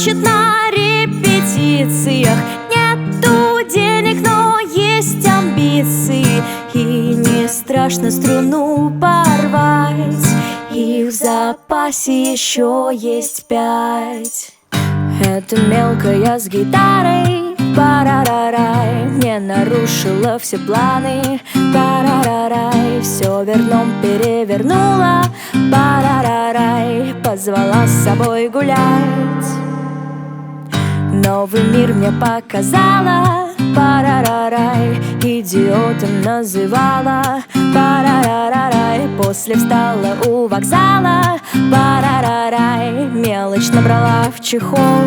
плачет на репетициях. Нету денег, но есть амбиции. И не страшно струну порвать, и в запасе еще есть 5. Это мелкая с гитарой, парарарай, не нарушила все планы, парарарай, все верном перевернула, парарарай, позвала с собой гулять. Новый мир мне показала, парарарай, идиотом называла, парарарай, после встала у вокзала, парарарай, мелочь набрала в чехол.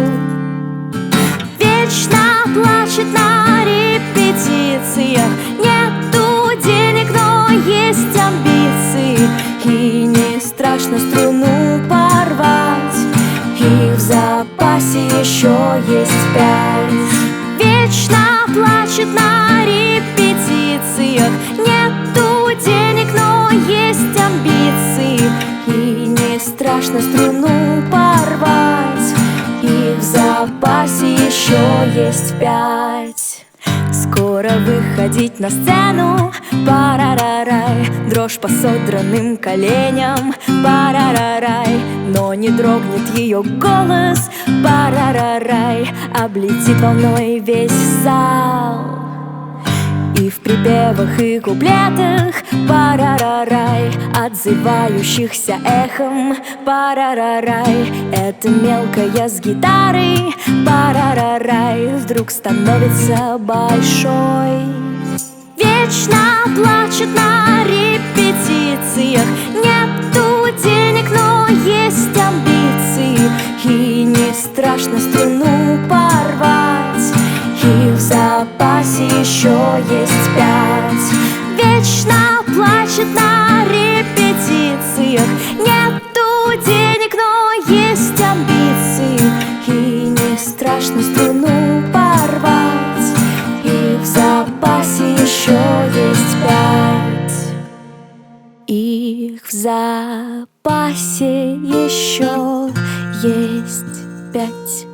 Вечно плачет на репетициях, нету денег, но есть амбиции. И не страшно струну порвать, и в запасе еще есть 5. Вечно плачет на репетициях, нету денег, но есть амбиции. И не страшно струну порвать, и в запасе еще есть 5. Скоро выходить на сцену, парарарай, дрожь по содранным коленям, парарарай, но не дрогнет ее голос, парарарай, облетит волной весь зал. И в припевах и куплетах, парарарай, отзывающихся эхом, парарарай, это мелкая с гитарой, парарарай, вдруг становится большой. Вечно плачет на репетициях, нету денег, но есть амбиции. И не страшно струну порвать, и в запасе еще есть 5. Вечно плачет на репетициях, нету денег, но есть амбиции. И не страшно струну порвать, и в запасе еще есть 5. Их в запасе еще есть 5.